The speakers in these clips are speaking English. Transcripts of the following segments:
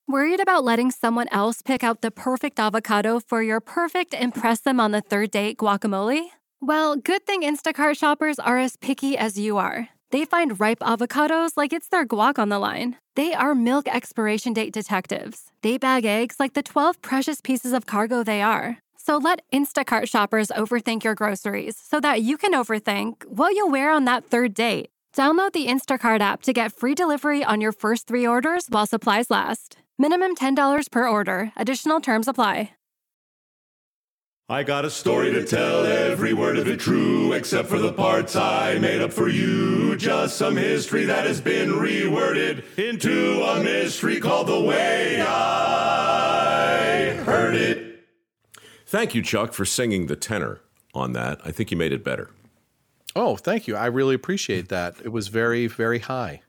Worried about letting someone else pick out the perfect avocado for your perfect impress them on the third date guacamole? Well, good thing Instacart shoppers are as picky as you are. They find ripe avocados like it's their guac on the line. They are milk expiration date detectives. They bag eggs like the 12 precious pieces of cargo they are. So let Instacart shoppers overthink your groceries so that you can overthink what you'll wear on that third date. Download the Instacart app to get free delivery on your first 3 orders while supplies last. Minimum $10 per order. Additional terms apply. I got a story to tell, every word of it true, except for the parts I made up for you. Just some history that has been reworded into a mystery called The Way I Heard It. Thank you, Chuck, for singing the tenor on that. I think you made it better. Oh, thank you. I really appreciate that. It was very, very high.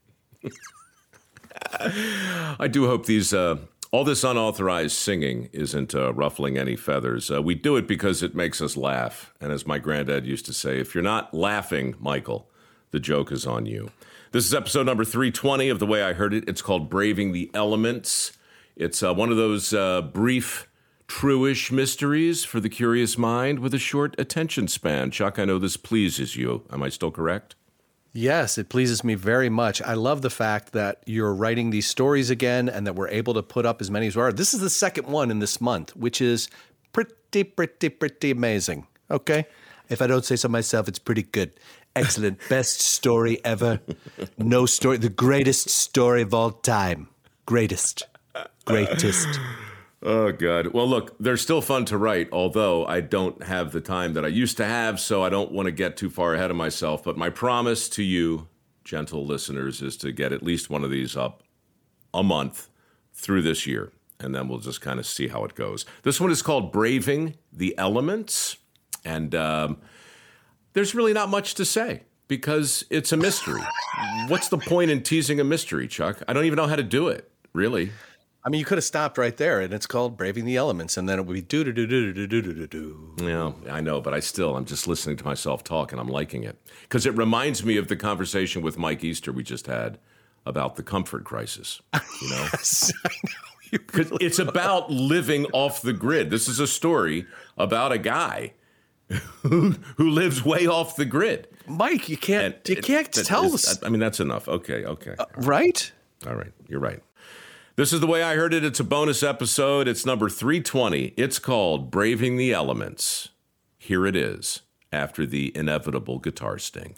I do hope these all this unauthorized singing isn't ruffling any feathers. We do it because it makes us laugh. And as my granddad used to say, if you're not laughing, Michael, the joke is on you. This is episode number 320 of The Way I Heard It. It's called Braving the Elements. It's one of those brief, true-ish mysteries for the curious mind with a short attention span. Chuck, I know this pleases you. Am I still correct? Yes, it pleases me very much. I love the fact that you're writing these stories again and that we're able to put up as many as we are. This is the second one in this month, which is pretty amazing. Okay? If I don't say so myself, it's pretty good. Excellent. Best story ever. No story. The greatest story of all time. Greatest. Greatest. Oh, God. Well, look, they're still fun to write, although I don't have the time that I used to have, so I don't want to get too far ahead of myself. But my promise to you, gentle listeners, is to get at least one of these up a month through this year, and then we'll just kind of see how it goes. This one is called Braving the Elements, and there's really not much to say because it's a mystery. What's the point in teasing a mystery, Chuck? I don't even know how to do it, really. I mean, you could have stopped right there, and it's called Braving the Elements, and then it would be do-do-do-do-do-do-do-do-do. Yeah, I know, but I'm just listening to myself talk, and I'm liking it. Because it reminds me of the conversation with Mike Easter we just had about the comfort crisis, you know? Yes, I know. Really it's about living off the grid. This is a story about a guy who lives way off the grid. Mike, you can't tell us. I mean, that's enough. Okay. Right? All right, you're right. This is The Way I Heard It. It's a bonus episode. It's number 320. It's called Braving the Elements. Here it is, after the inevitable guitar sting.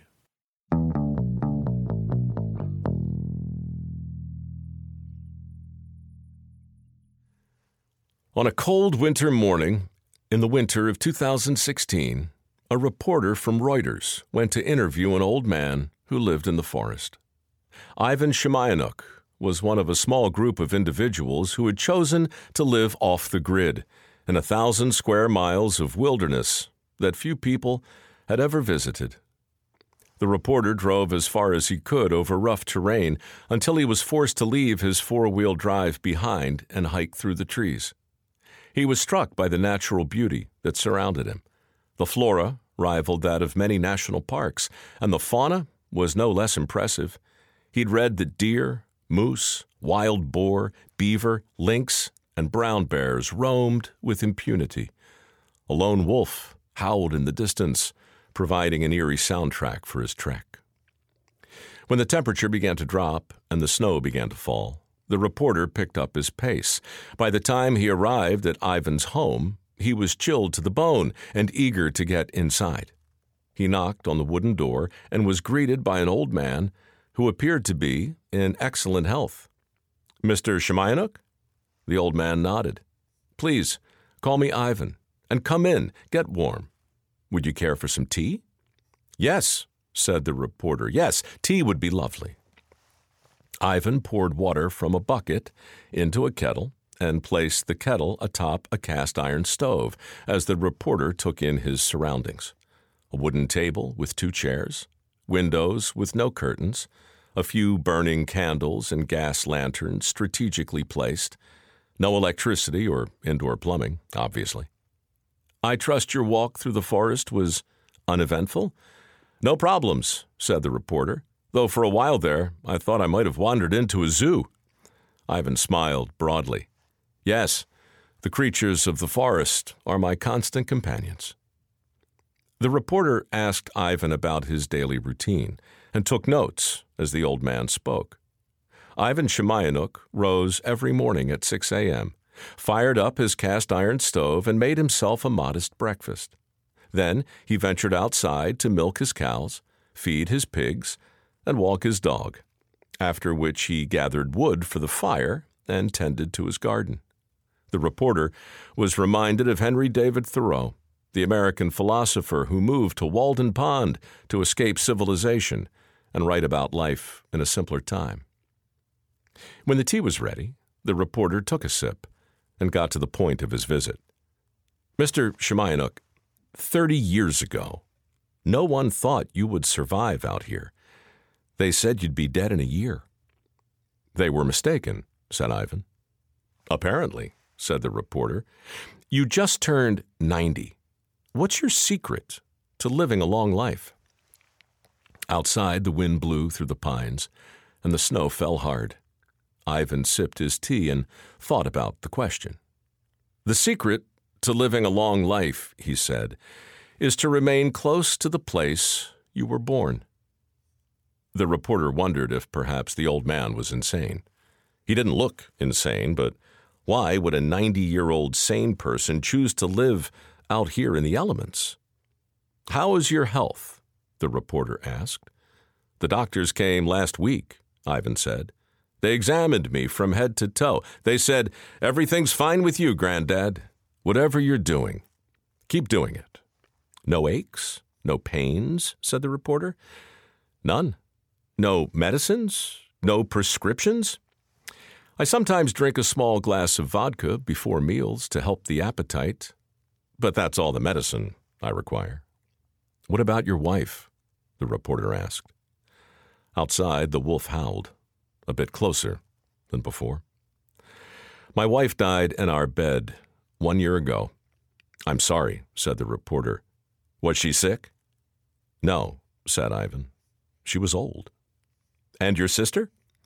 On a cold winter morning, in the winter of 2016, a reporter from Reuters went to interview an old man who lived in the forest. Ivan Shemayanuk was one of a small group of individuals who had chosen to live off the grid in 1,000 square miles of wilderness that few people had ever visited. The reporter drove as far as he could over rough terrain until he was forced to leave his four-wheel drive behind and hike through the trees. He was struck by the natural beauty that surrounded him. The flora rivaled that of many national parks, and the fauna was no less impressive. He'd read that deer, moose, wild boar, beaver, lynx, and brown bears roamed with impunity. A lone wolf howled in the distance, providing an eerie soundtrack for his trek. When the temperature began to drop and the snow began to fall, the reporter picked up his pace. By the time he arrived at Ivan's home, he was chilled to the bone and eager to get inside. He knocked on the wooden door and was greeted by an old man who appeared to be in excellent health. "Mr. Shemayanuk?" The old man nodded. "Please, call me Ivan, and come in, get warm. Would you care for some tea?" "Yes," said the reporter. "Yes, tea would be lovely." Ivan poured water from a bucket into a kettle and placed the kettle atop a cast-iron stove as the reporter took in his surroundings. A wooden table with 2 chairs, windows with no curtains, a few burning candles and gas lanterns strategically placed, no electricity or indoor plumbing, obviously. "I trust your walk through the forest was uneventful?" "No problems," said the reporter, "though for a while there I thought I might have wandered into a zoo." Ivan smiled broadly. Yes, the creatures of the forest are my constant companions. The reporter asked Ivan about his daily routine and took notes as the old man spoke. Ivan Shamayanuk rose every morning at 6 a.m., fired up his cast-iron stove, and made himself a modest breakfast. Then he ventured outside to milk his cows, feed his pigs, and walk his dog, after which he gathered wood for the fire and tended to his garden. The reporter was reminded of Henry David Thoreau, the American philosopher who moved to Walden Pond to escape civilization and write about life in a simpler time. When the tea was ready, the reporter took a sip and got to the point of his visit. Mr. Shamayanuk, 30 years ago, no one thought you would survive out here. They said you'd be dead in a year. They were mistaken, said Ivan. Apparently, said the reporter. You just turned 90. What's your secret to living a long life? Outside, the wind blew through the pines, and the snow fell hard. Ivan sipped his tea and thought about the question. The secret to living a long life, he said, is to remain close to the place you were born. The reporter wondered if perhaps the old man was insane. He didn't look insane, but why would a 90-year-old sane person choose to live out here in the elements? How is your health? The reporter asked. The doctors came last week, Ivan said. They examined me from head to toe. They said, everything's fine with you, Granddad. Whatever you're doing, keep doing it. No aches, no pains, said the reporter. None. No medicines, no prescriptions. I sometimes drink a small glass of vodka before meals to help the appetite, but that's all the medicine I require. What about your wife? The reporter asked. Outside, the wolf howled, a bit closer than before. My wife died in our bed 1 year ago. I'm sorry, said the reporter. Was she sick? No, said Ivan. She was old. And your sister?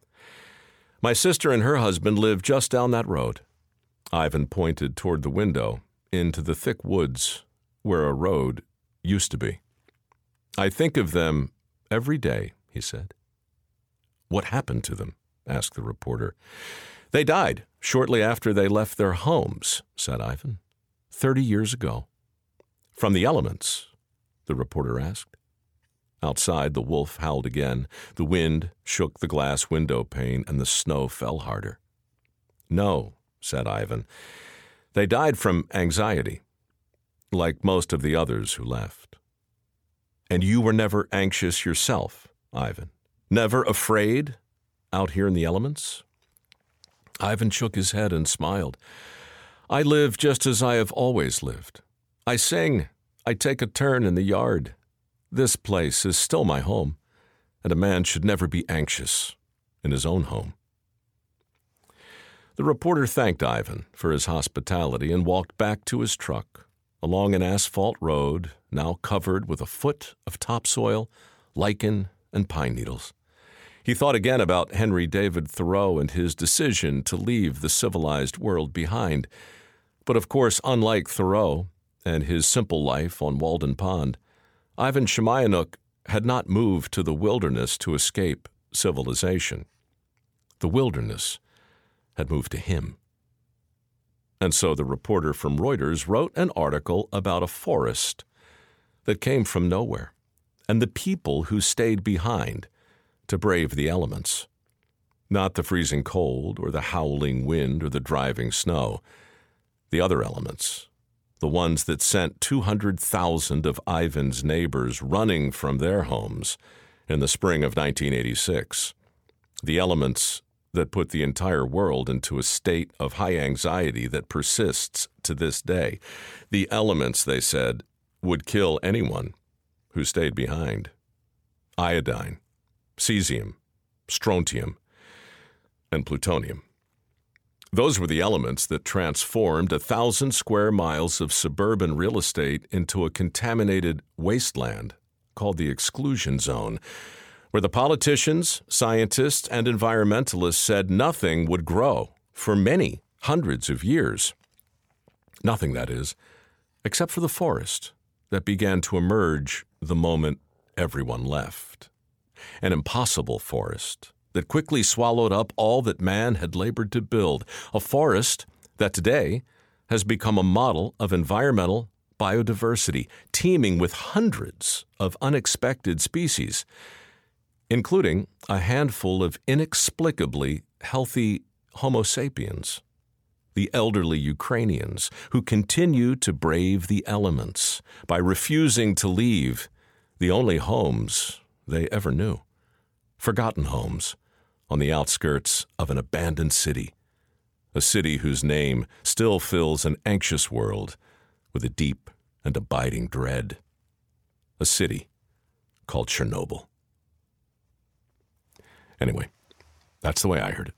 My sister and her husband live just down that road. Ivan pointed toward the window into the thick woods where a road used to be. I think of them every day, he said. What happened to them? Asked the reporter. They died shortly after they left their homes, said Ivan. 30 years ago. From the elements? The reporter asked. Outside, the wolf howled again. The wind shook the glass window pane, and the snow fell harder. No, said Ivan. They died from anxiety, like most of the others who left. And you were never anxious yourself, Ivan? Never afraid out here in the elements? Ivan shook his head and smiled. I live just as I have always lived. I sing. I take a turn in the yard. This place is still my home, and a man should never be anxious in his own home. The reporter thanked Ivan for his hospitality and walked back to his truck along an asphalt road now covered with a foot of topsoil, lichen, and pine needles. He thought again about Henry David Thoreau and his decision to leave the civilized world behind. But of course, unlike Thoreau and his simple life on Walden Pond, Ivan Shamayanuk had not moved to the wilderness to escape civilization. The wilderness had moved to him. And so the reporter from Reuters wrote an article about a forest that came from nowhere and the people who stayed behind to brave the elements. Not the freezing cold or the howling wind or the driving snow. The other elements, the ones that sent 200,000 of Ivan's neighbors running from their homes in the spring of 1986. The elements that put the entire world into a state of high anxiety that persists to this day. The elements, they said, would kill anyone who stayed behind. Iodine, cesium, strontium, and plutonium. Those were the elements that transformed 1,000 square miles of suburban real estate into a contaminated wasteland called the exclusion zone, where the politicians, scientists, and environmentalists said nothing would grow for many hundreds of years. Nothing, that is, except for the forest that began to emerge the moment everyone left. An impossible forest that quickly swallowed up all that man had labored to build. A forest that today has become a model of environmental biodiversity, teeming with hundreds of unexpected species, including a handful of inexplicably healthy Homo sapiens, the elderly Ukrainians who continue to brave the elements by refusing to leave the only homes they ever knew, forgotten homes on the outskirts of an abandoned city, a city whose name still fills an anxious world with a deep and abiding dread, a city called Chernobyl. Anyway, that's the way I heard it.